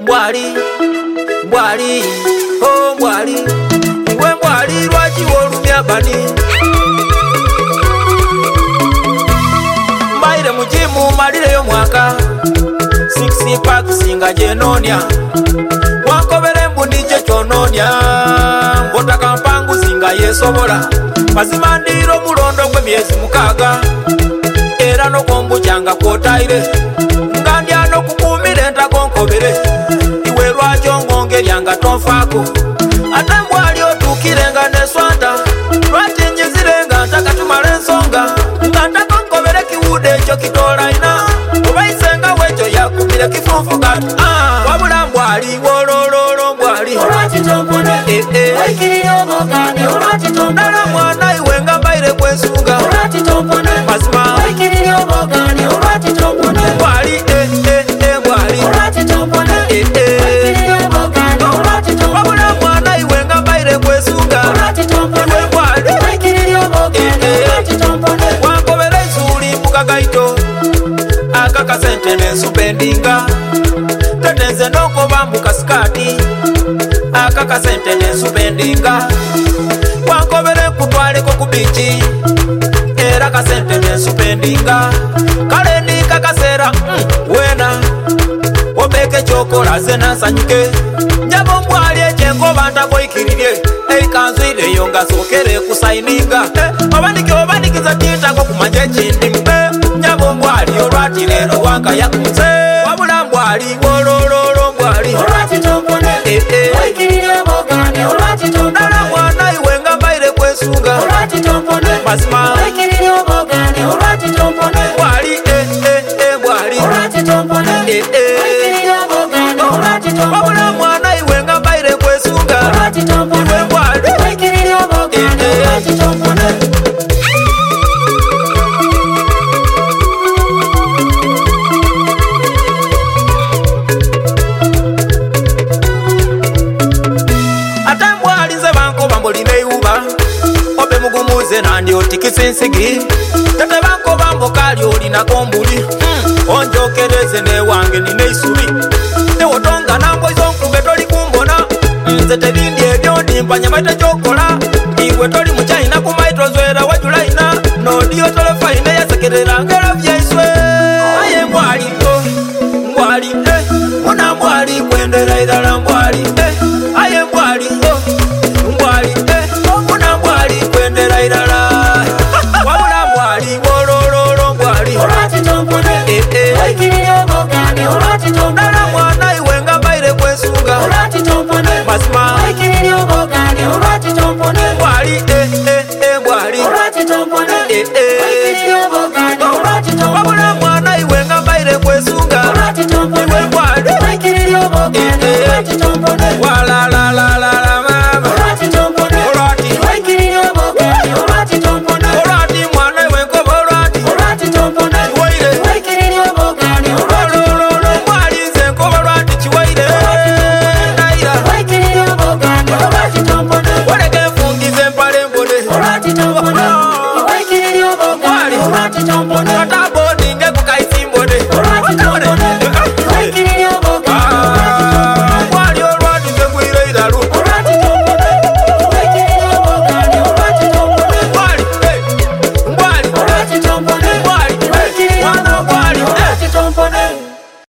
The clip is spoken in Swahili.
Mbwali, oh mbwali, iwe mbwali lwaki wolumya bani. Mbaire mujimu malireyo mwaka 6 pack singa jenonia. Wankobere mbundi je chononia. Ngotaka mpangu singa yesobola. Mazima ndiro mulondo kwe myezi mukaga. Era no kombu changa kwotaire. Ngandya no kukumire ntakonkobere. Iwe lwakyo ngongeryanga tonfaako. Ate mbwali otuukirenga ne swanta. Lwatinyizirenga ntakatumala ensonga. Nga ntakonkobere kiwude ekyo kitolaina. Obaisenga wekyo yakubire kifunfu gatu. Wabula mbwali wolololo mbwali. Olwaki tompone, waikirira obogane. Olwaki tompone, nala mwana iwe nga mbaire kwesunga. olwaki tompone, Mazima waikirira obogane. Olwaki tompone, mbwali mbwali. olwaki tompone, waikirira obogane. Olwaki tompone, Wabula mwana iwe nga mbaire kwesunga. olwaki tompone, Iwe mbwali waikirira obogane. Olwaki tompone, wankobera ensuli mukagaito. Akakasente nensupendinga. Tetenze nokoba mukasikati. Akakasente nensupendinga. Wankobere kutwaleko ku bichi. Era kasente nensupendinga. Kale ndika kasera wena. Obeke chokola zena nsanyuke. Njabo mbwali ekyenkoba ntakoikirirye. Eikanzu ireyo nga sokere kusaininga. Obandikiza tintako kumanya ekindi mbe. Njabo mbwali olwati lero wanga yakunze. Wabula mbwali wolololo mbwali. olwaki tompone, waikirira obogane. Olwaki tompone, Nala mwana iwe nga mbaire kwesunga. olwaki tompone, Mazima waikirira obogane. Olwaki tompone, mbwali mbwali. olwaki tompone, waikirira obogane. Olwaki tompone, Wabula mwana iwe nga mbaire kwesunga. olwaki tompone, Iwe mbwali waikirira obogane. Olwaki tompone. ate mbwali nze bankoba mbulina iwuba. Obe mugumuze nandi otikisa ensigi. Tete bankoba mbokali olinako mbuli. Onjokereze newange nina isubi. Tewotonga nambo izo nkube toli kumbona. Nze tebindi ebyo ndimpanya maite kyokola. Iwe toli muchaina kumaito zwera wajulaina. Nodiyo telefaine yasekerera ngero vyaiswe. Aye mbwali mbwali muna mbwali kwendera idala mbwali aye mbwali mbwali muna mbwali kwendera idala. Wabula mbwali wolololo mbwali. olwaki tompone, waikirira obogane. Olwaki tompone, Nala mwana iwe nga mbaire kwesunga. olwaki tompone, Mazima waikirira obogane. Olwaki tompone, mbwali mbwali. olwaki tompone, waikirira obogane. Olwaki tompone, Wabula mwana iwe nga mbaire kwesunga. olwaki tompone, Iwe